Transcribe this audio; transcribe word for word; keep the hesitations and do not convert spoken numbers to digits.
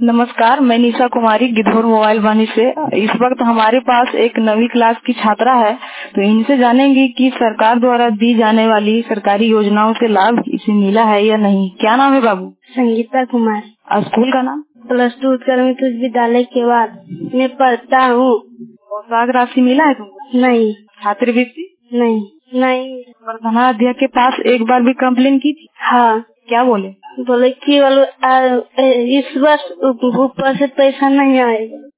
नमस्कार, मैं निशा कुमारी गिद्धौर मोबाइल वाणी से। इस वक्त हमारे पास एक नवी क्लास की छात्रा है, तो इनसे जानेंगे कि सरकार द्वारा दी जाने वाली सरकारी योजनाओं से लाभ इसे मिला है या नहीं। क्या नाम है बाबू? संगीता कुमार। और स्कूल का नाम? प्लस टू उत्क्रमित उच्च विद्यालय के बाद मैं पढ़ता हूँ। पोशाक राशि मिला है तुमको? नहीं। छात्रवृत्ति? नहीं। नहीं। प्रधानाध्यापक के पास एक बार भी कंप्लेन की थी? हाँ। क्या बोले? बोले कि बोलो इस वर्ष ऊपर से पैसा नहीं आएगा।